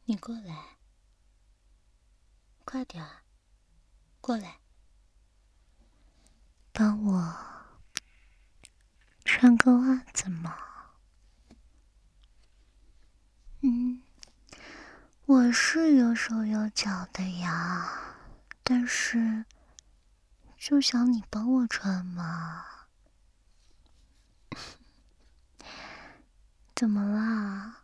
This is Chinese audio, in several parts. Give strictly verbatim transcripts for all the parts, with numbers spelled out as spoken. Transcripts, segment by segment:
你过来，快点儿，过来，帮我穿个袜子嘛。嗯，我是有手有脚的呀，但是就想你帮我穿嘛。怎么啦？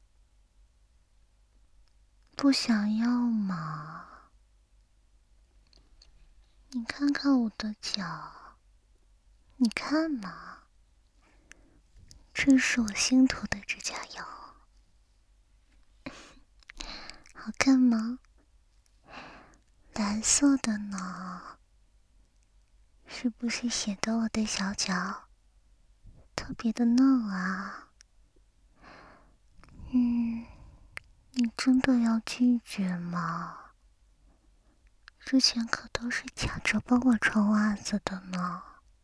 不想要吗？你看看我的脚，你看嘛，这是我新涂的指甲油，好看吗？蓝色的呢，是不是显得我的小脚特别的嫩啊？嗯，你真的要拒绝吗？之前可都是抢着帮我穿袜子的呢。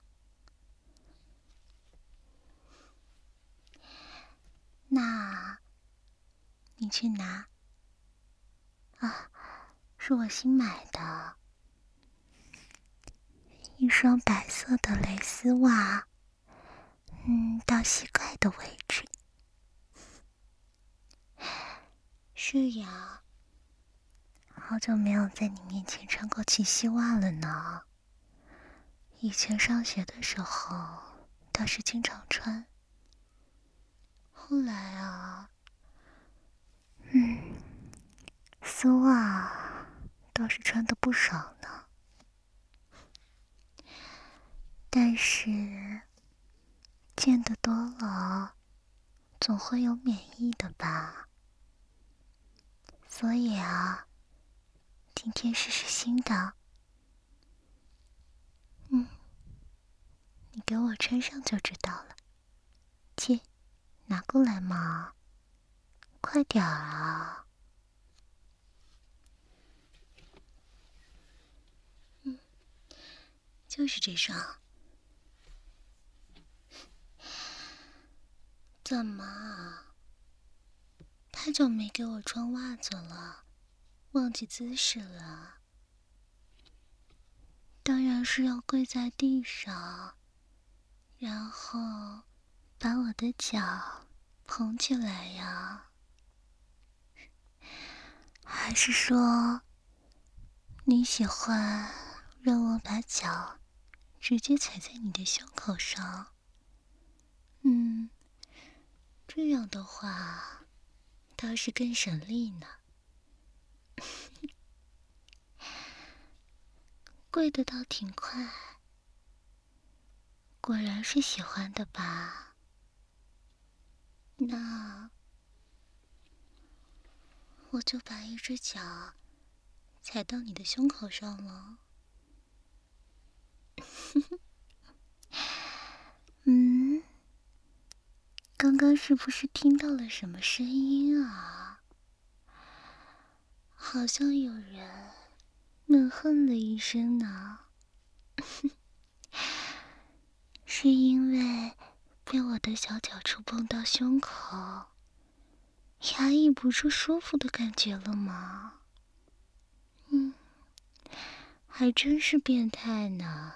那，你去拿。啊，是我新买的，一双白色的蕾丝袜，嗯，到膝盖的位置。是呀，好久没有在你面前穿过齐膝袜了呢。以前上学的时候倒是经常穿，后来啊，嗯，丝袜倒是穿的不少呢。但是见得多了，总会有免疫的吧？所以啊，今天试试新的。嗯，你给我穿上就知道了。切，拿过来嘛，快点儿啊！嗯，就是这双。怎么啊？太久没给我穿袜子了，忘记姿势了。当然是要跪在地上，然后把我的脚捧起来呀。还是说你喜欢让我把脚直接踩在你的胸口上？嗯，这样的话倒是更省力呢。跪得倒挺快，果然是喜欢的吧？那我就把一只脚踩到你的胸口上了。嗯，刚刚是不是听到了什么声音啊？好像有人闷哼了一声呢。是因为被我的小脚触碰到胸口，压抑不住舒服的感觉了吗？嗯，还真是变态呢。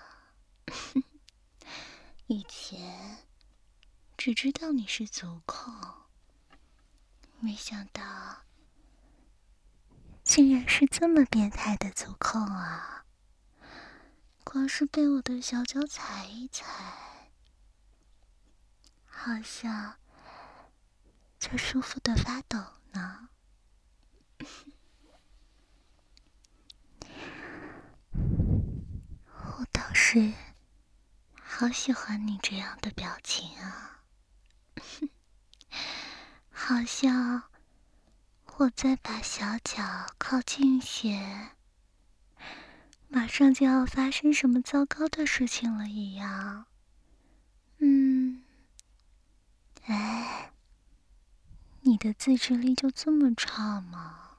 以前只知道你是足控，没想到竟然是这么变态的足控啊！光是被我的小脚踩一踩，好像就舒服的发抖呢。我倒是好喜欢你这样的表情啊，好像我再把小脚靠近些，马上就要发生什么糟糕的事情了一样。嗯，哎，你的自制力就这么差吗？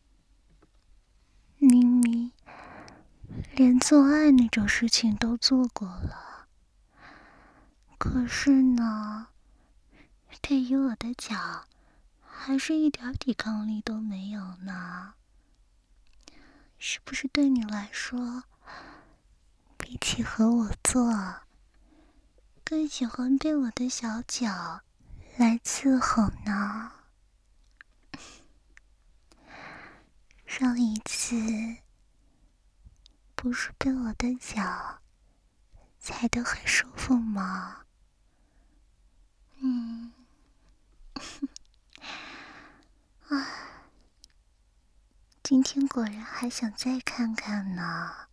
明明连做爱那种事情都做过了，可是呢，对于我的脚还是一点抵抗力都没有呢？是不是对你来说，比起和我做，更喜欢被我的小脚来伺候呢？上一次不是被我的脚踩得很舒服吗？嗯，啊，今天果然还想再看看呢。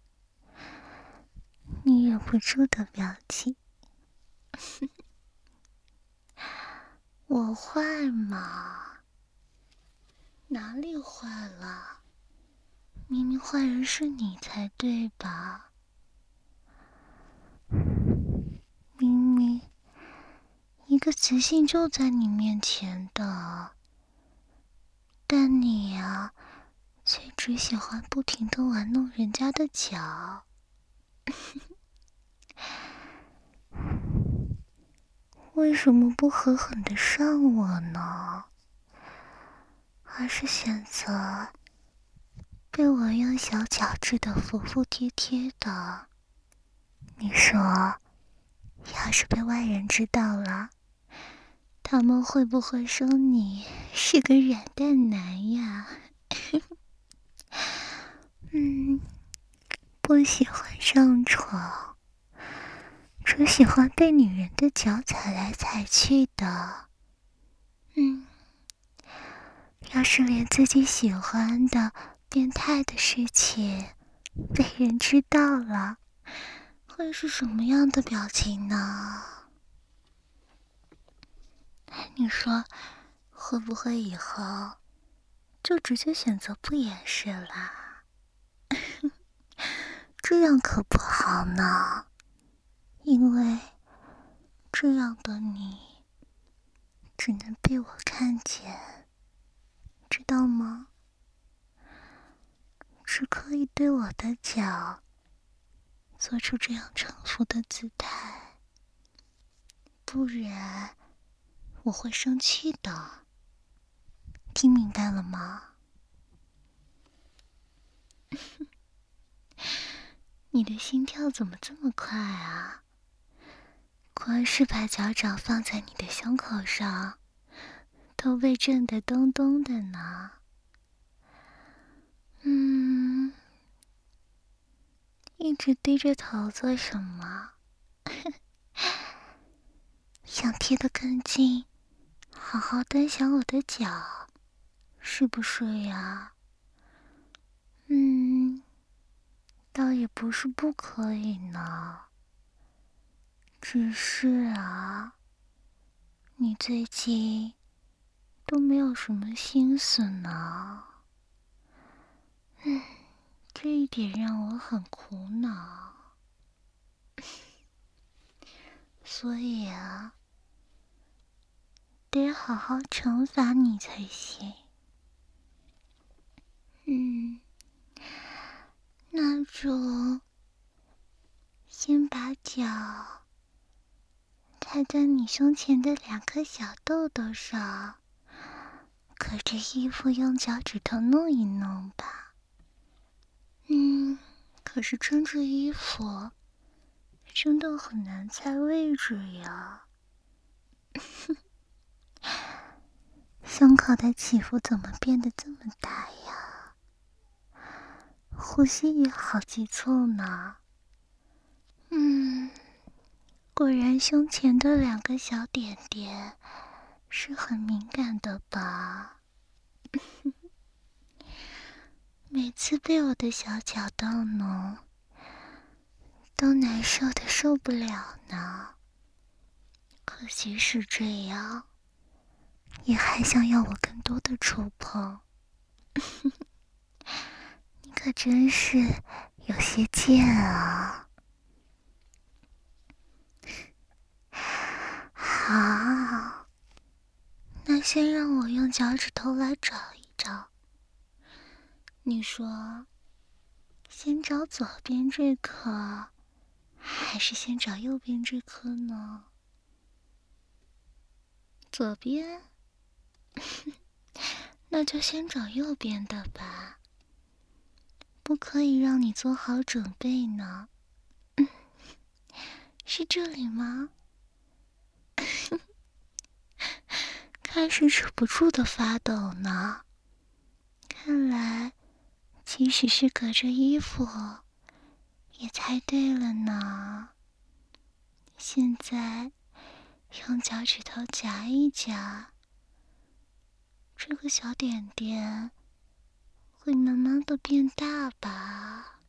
你忍不住的表情。我坏吗？哪里坏了？明明坏人是你才对吧？明明一个雌性就在你面前的，但你呀，却只喜欢不停的玩弄人家的脚。为什么不狠狠的上我呢？而是选择被我用小脚治得服服帖帖的？你说，要是被外人知道了，他们会不会说你是个软蛋男呀？嗯，不喜欢上床，只喜欢被女人的脚踩来踩去的。嗯，要是连自己喜欢的变态的事情被人知道了，会是什么样的表情呢？你说，会不会以后就直接选择不掩饰啦？这样可不好呢，因为这样的你只能被我看见，知道吗？只可以对我的脚做出这样臣服的姿态，不然我会生气的。听明白了吗？你的心跳怎么这么快啊？光是把脚掌放在你的胸口上，都被震得咚咚的呢。嗯，一直低着头做什么？想贴得更近，好好端详我的脚，是不是呀？嗯，倒也不是不可以呢。只是啊，你最近都没有什么心思呢。嗯，这一点让我很苦恼。所以啊，得好好惩罚你才行。嗯，那就先把脚踩在你胸前的两颗小豆豆上，隔着衣服用脚趾头弄一弄吧。嗯，可是穿着衣服真的很难猜位置呀。胸口的起伏怎么变得这么大呀？呼吸也好急促呢。嗯，果然胸前的两个小点点是很敏感的吧？每次被我的小脚逗弄，都难受的受不了呢。可即使这样，也还想要我更多的触碰。你可真是有些贱啊！好，那先让我用脚趾头来找一找。你说，先找左边这颗，还是先找右边这颗呢？左边？ 那就先找右边的吧，不可以让你做好准备呢。嗯，是这里吗？开始止不住的发抖呢。看来，即使是隔着衣服，也猜对了呢。现在，用脚趾头夹一夹，这个小点点会慢慢的变大吧。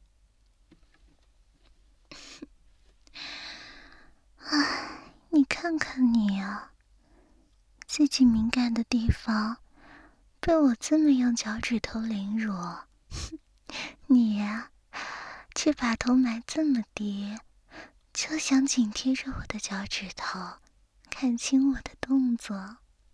唉，你看看你啊，自己敏感的地方被我这么用脚趾头凌辱，你呀、啊，却把头埋这么低，就想紧贴着我的脚趾头，看清我的动作。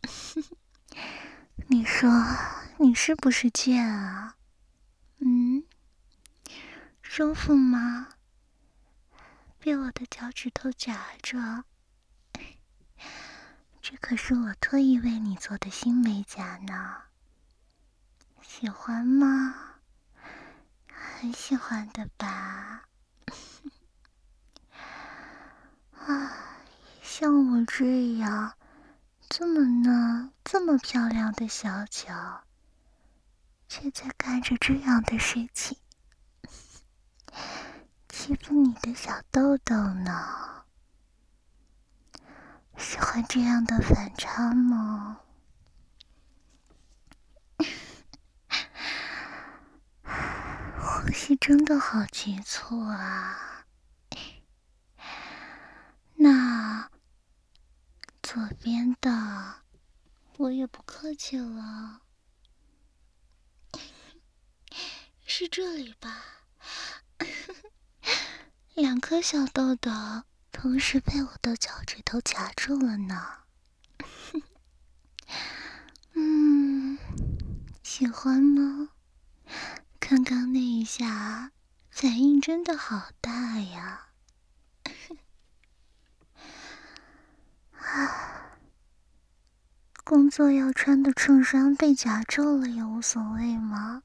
你说你是不是贱啊？嗯，舒服吗？被我的脚趾头夹着，这可是我特意为你做的新美甲呢。喜欢吗？很喜欢的吧？啊，像我这样这么嫩、这么漂亮的小脚，却在干着这样的事情，欺负你的小豆豆呢？喜欢这样的反差吗？呼吸真的好急促啊。那左边的我也不客气了，是这里吧？两颗小豆豆同时被我的脚趾头夹住了呢。嗯，喜欢吗？刚刚那一下反应真的好大呀。啊，工作要穿的衬衫被夹皱了也无所谓吗？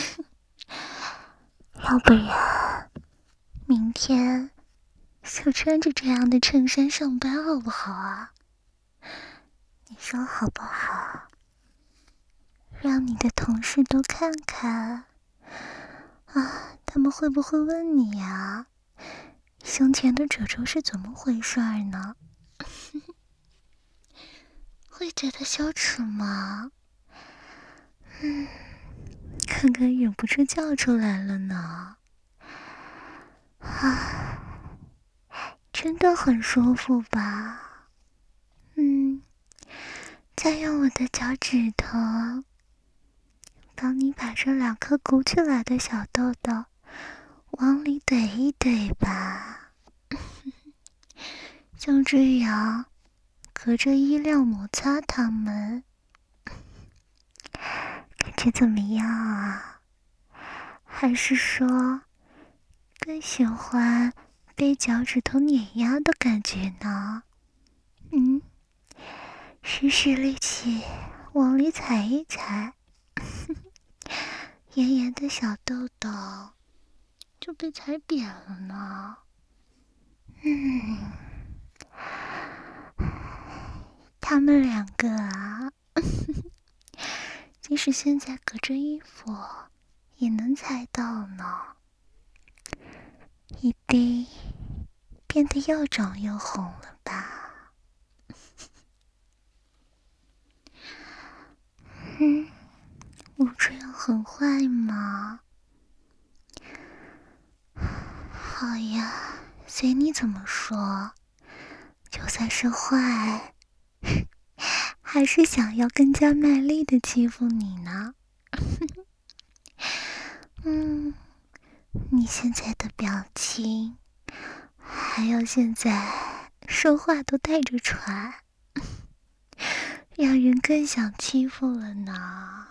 要不然明天就穿着这样的衬衫上班好不好啊？你说好不好？让你的同事都看看啊，他们会不会问你呀？胸前的褶皱是怎么回事呢？会觉得羞耻吗？嗯，刚刚忍不住叫出来了呢。啊，真的很舒服吧？嗯，再用我的脚趾头帮你把这两颗鼓起来的小豆豆往里怼一怼吧。像这样隔着衣料摩擦它们，感觉怎么样啊？还是说更喜欢被脚趾头碾压的感觉呢？嗯，使使力气往里踩一踩，圆圆的小豆豆就被踩扁了呢。嗯，他们两个啊，即使现在隔着衣服也能猜到呢。一定变得又肿又红了吧？嗯，我这样很坏吗？好呀，随你怎么说。就算是坏，还是想要更加卖力的欺负你呢。嗯，你现在的表情，还有现在说话都带着喘，让人更想欺负了呢。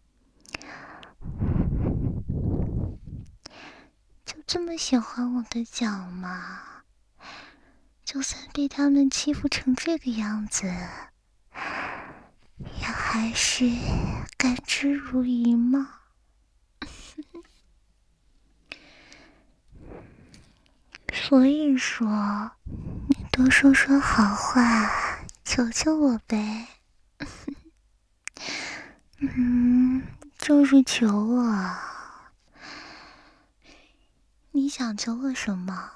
就这么喜欢我的脚吗？就算被他们欺负成这个样子， 也还是甘之如饴吗？所以说，你多说说好话，求求我呗。嗯，就是求我。你想求我什么？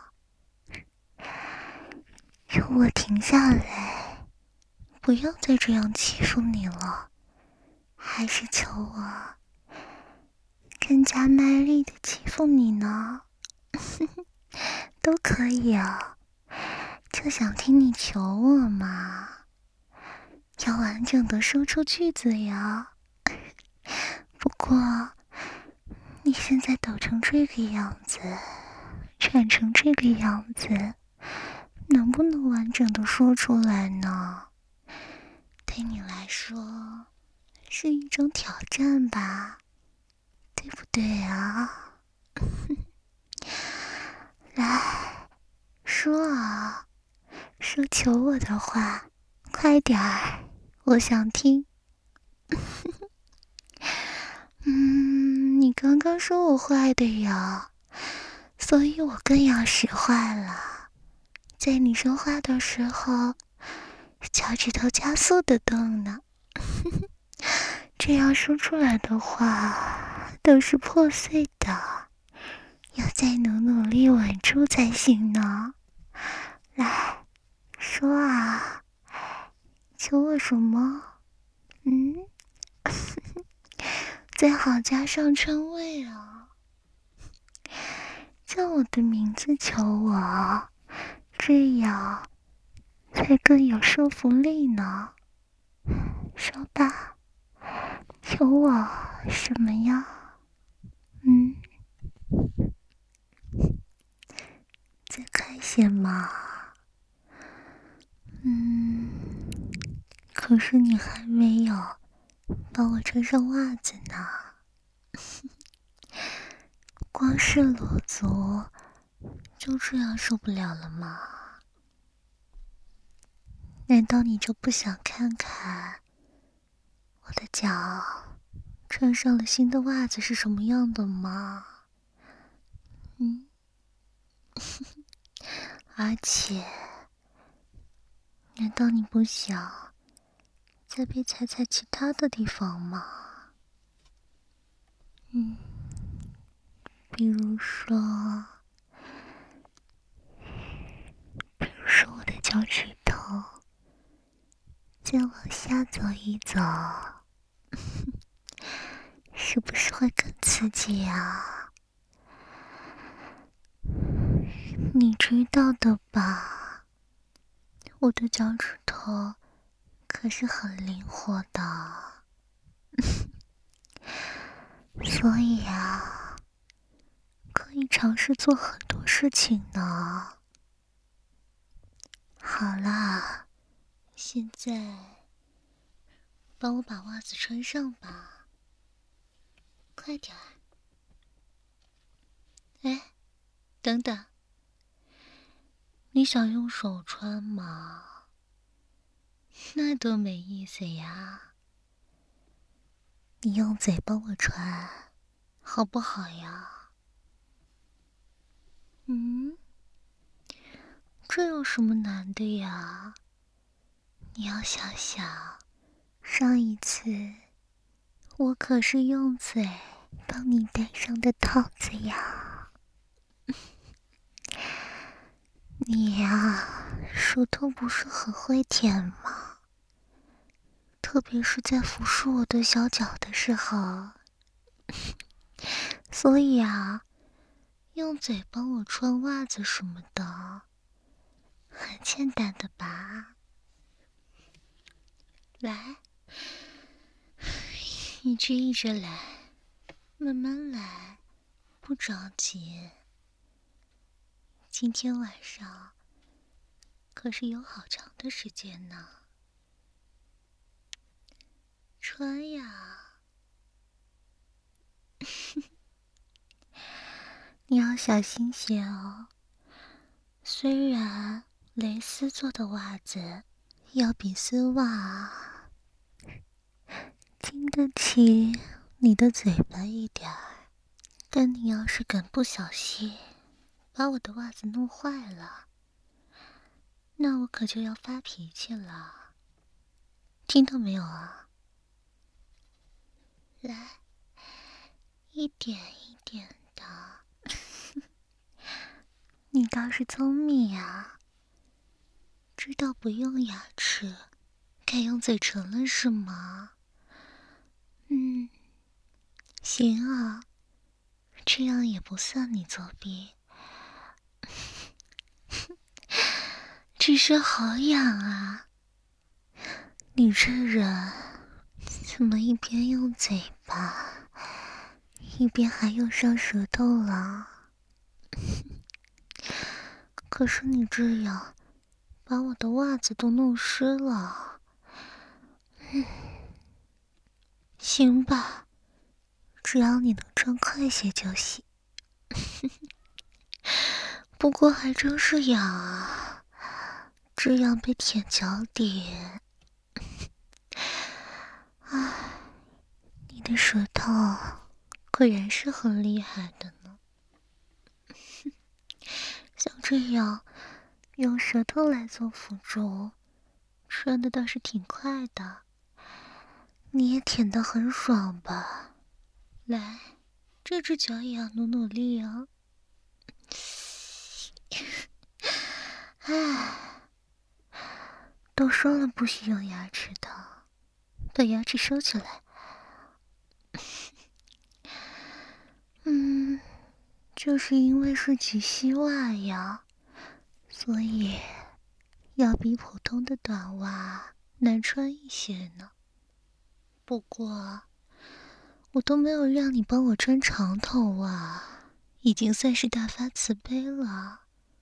求我停下来，不要再这样欺负你了，还是求我更加卖力的欺负你呢？都可以啊，就想听你求我嘛，要完整的说出句子呀。不过你现在抖成这个样子，喘成这个样子，能不能完整的说出来呢？对你来说是一种挑战吧，对不对啊？来，说啊，说求我的话，快点儿，我想听。嗯，你刚刚说我坏的呀，所以我更要使坏了。在你说话的时候，脚趾头加速的动呢。这样说出来的话都是破碎的，要再努努力稳住才行呢。来，说啊，求我什么？嗯，最好加上称谓啊，叫我的名字求我，这样才更有说服力呢。说吧，求我什么呀？嗯，再快些嘛。嗯，可是你还没有帮我穿上袜子呢，光是裸足就这样受不了了吗？难道你就不想看看我的脚穿上了新的袜子是什么样的吗？嗯，而且，难道你不想再被踩踩其他的地方吗？嗯，比如说，比如说我的脚趾头，再往下走一走，是不是会更刺激啊？你知道的吧，我的脚趾头可是很灵活的，所以啊，可以尝试做很多事情呢。好啦，现在帮我把袜子穿上吧，快点儿！哎，等等，你想用手穿吗？那多没意思呀！你用嘴帮我穿，好不好呀？嗯，这有什么难的呀？你要想想，上一次我可是用嘴帮你戴上的套子呀。你呀，舌头不是很会舔吗？特别是在抚触我的小脚的时候，所以啊，用嘴帮我穿袜子什么的，很简单的吧？来，一直一直来，慢慢来，不着急。今天晚上可是有好长的时间呢。穿呀！你要小心些哦。虽然蕾丝做的袜子要比丝袜经得起你的嘴巴一点儿，但你要是敢不小心把我的袜子弄坏了，那我可就要发脾气了，听到没有啊？来，一点一点的。你倒是聪明呀，知道不用牙齿，该用嘴唇了是吗？嗯，行啊，这样也不算你作弊。只是好痒啊！你这人怎么一边用嘴巴，一边还用上舌头了？可是你这样把我的袜子都弄湿了。嗯，行吧，只要你能穿快些就行。不过还真是痒啊，这样被舔脚底。唉，你的舌头果然是很厉害的呢。像这样用舌头来做辅助，穿的倒是挺快的。你也舔得很爽吧？来，这只脚也要努努力哦。唉，都说了不许用牙齿的，把牙齿收起来。嗯，就是因为是及膝袜呀，所以要比普通的短袜难穿一些呢。不过我都没有让你帮我穿长头袜，已经算是大发慈悲了。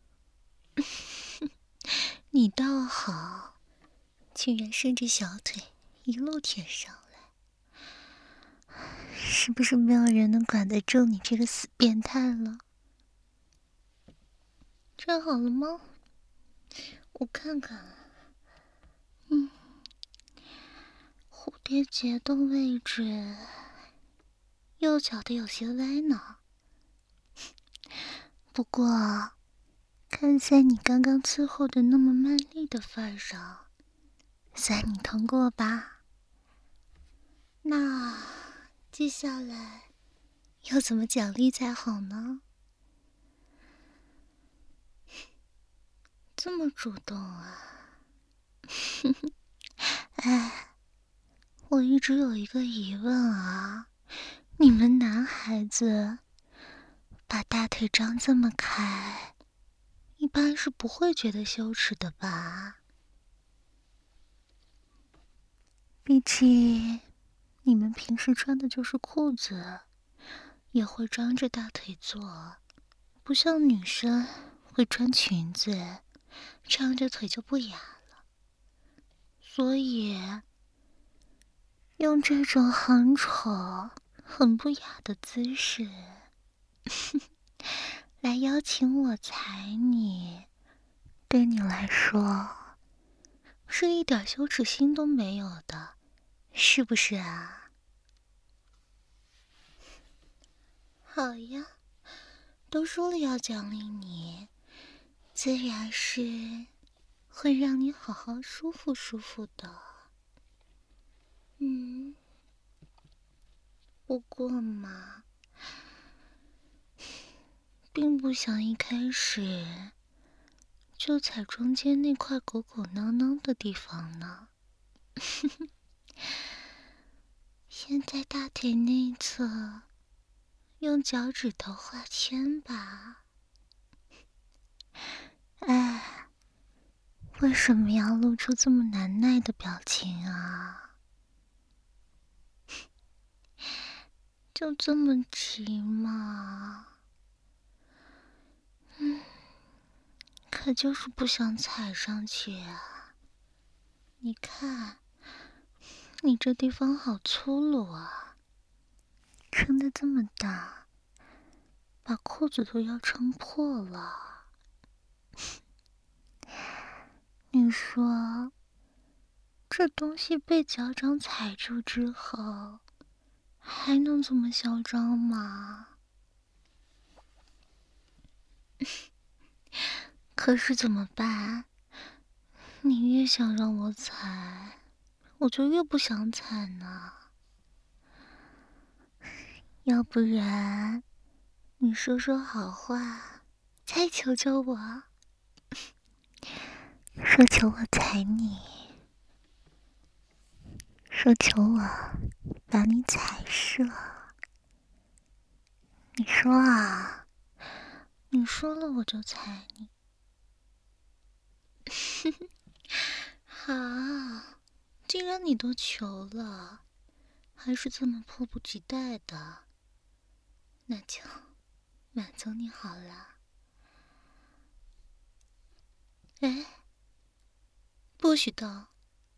你倒好，居然伸着小腿一路舔上来，是不是没有人能管得住你这个死变态了？穿好了吗？我看看。嗯，蝴蝶结的位置，右脚的有些歪呢。不过，看在你刚刚伺候的那么卖力的份上，算你通过吧。那接下来要怎么奖励才好呢？这么主动啊！哎，我一直有一个疑问啊，你们男孩子把大腿张这么开，一般是不会觉得羞耻的吧？毕竟你们平时穿的就是裤子，也会张着大腿坐，不像女生会穿裙子，张着腿就不雅了。所以用这种很丑、很不雅的姿势来邀请我踩你，对你来说是一点羞耻心都没有的，是不是啊？好呀，都说了要奖励你，自然是会让你好好舒服舒服的。嗯，不过嘛，并不想一开始就踩中间那块狗狗囊囊的地方呢。先在大腿内侧用脚趾头画圈吧。哎，为什么要露出这么难耐的表情啊？就这么急吗？嗯，可就是不想踩上去啊。你看，你这地方好粗鲁啊，撑得这么大，把裤子都要撑破了。你说， 这东西被脚掌踩住之后，还能这么嚣张吗？可是怎么办？你越想让我踩，我就越不想踩呢。要不然，你说说好话，再求求我，说求我踩你，说求我把你踩射。你说啊，你说了我就踩你。好，既然你都求了，还是这么迫不及待的，那就满足你好了。哎，不许动！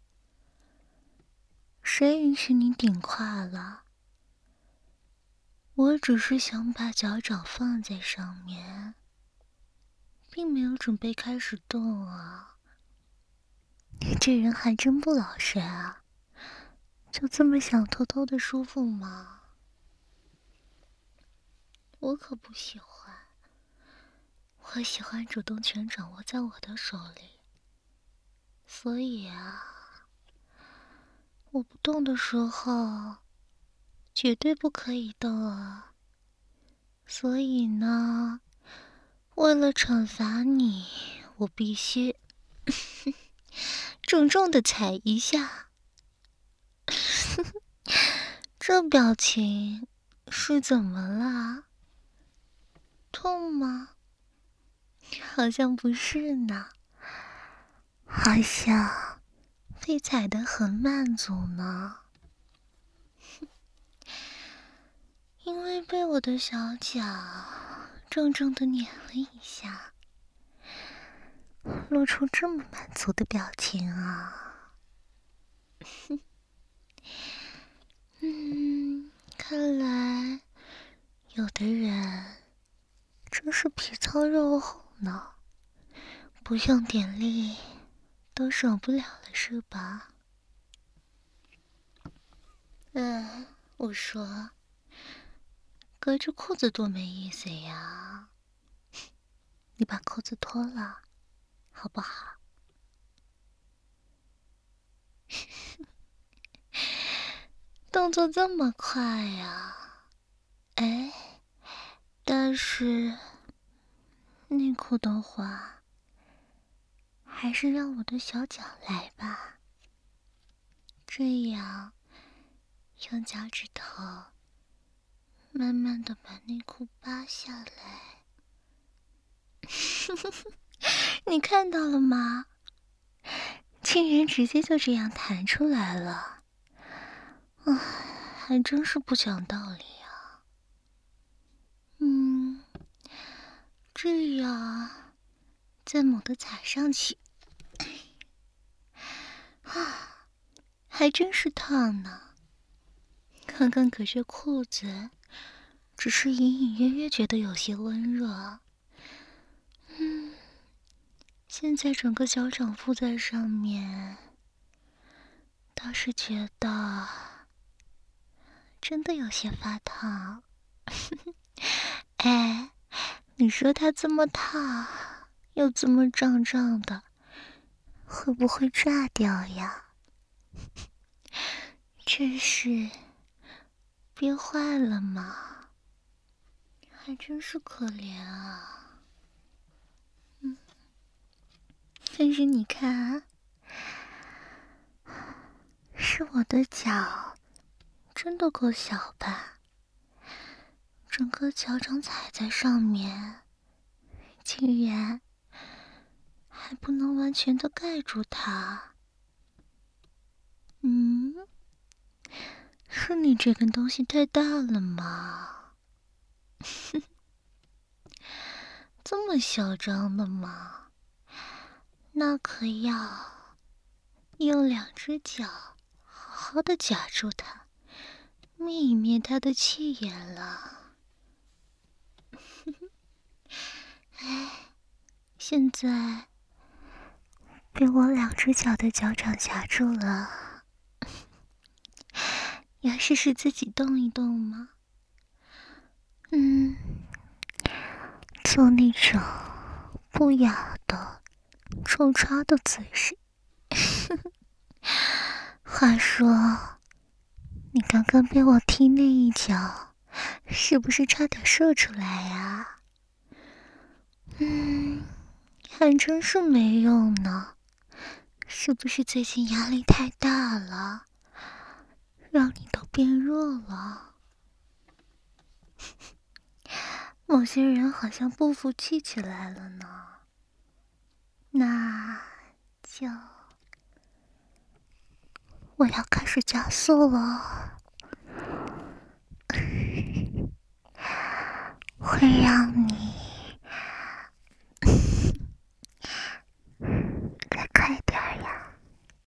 谁允许你顶胯了？我只是想把脚掌放在上面，并没有准备开始动啊。你这人还真不老实啊！就这么想偷偷的舒服吗？我可不喜欢，我喜欢主动权掌握在我的手里。所以啊，我不动的时候，绝对不可以动啊。所以呢，为了惩罚你，我必须重重的踩一下。这表情是怎么啦？痛吗？好像不是呢，好像被踩得很满足呢。因为被我的小脚重重的碾了一下，露出这么满足的表情啊。嗯，看来有的人真是皮糙肉厚呢，不用点力都受不了了是吧？嗯，我说，隔着裤子多没意思呀。你把裤子脱了，好不好？动作这么快呀？哎，但是内裤的话，还是让我的小脚来吧。这样，用脚趾头慢慢的把内裤扒下来。你看到了吗？竟然直接就这样弹出来了。唉，还真是不讲道理啊。嗯，这样再猛地踩上去，啊，还真是烫呢。刚刚隔着裤子，只是隐隐约约觉得有些温热。嗯，现在整个脚掌附在上面，倒是觉得真的有些发烫。哎，你说它这么烫，又这么胀胀的，会不会炸掉呀？真是憋坏了吗？还真是可怜啊。嗯，但是你看，是我的脚真的够小吧？整个脚掌踩在上面，竟然还不能完全的盖住它。嗯，是你这根东西太大了吗？这么嚣张的吗？那可要用两只脚好好的夹住它，灭一灭它的气焰了。哎，现在被我两只脚的脚掌夹住了。要试试自己动一动吗？嗯，做那种不雅的抽插的姿势。话说，你刚刚被我踢那一脚，是不是差点射出来呀？嗯，还真是没用呢。是不是最近压力太大了，让你都变弱了？某些人好像不服气起来了呢。那就我要开始加速了，会让你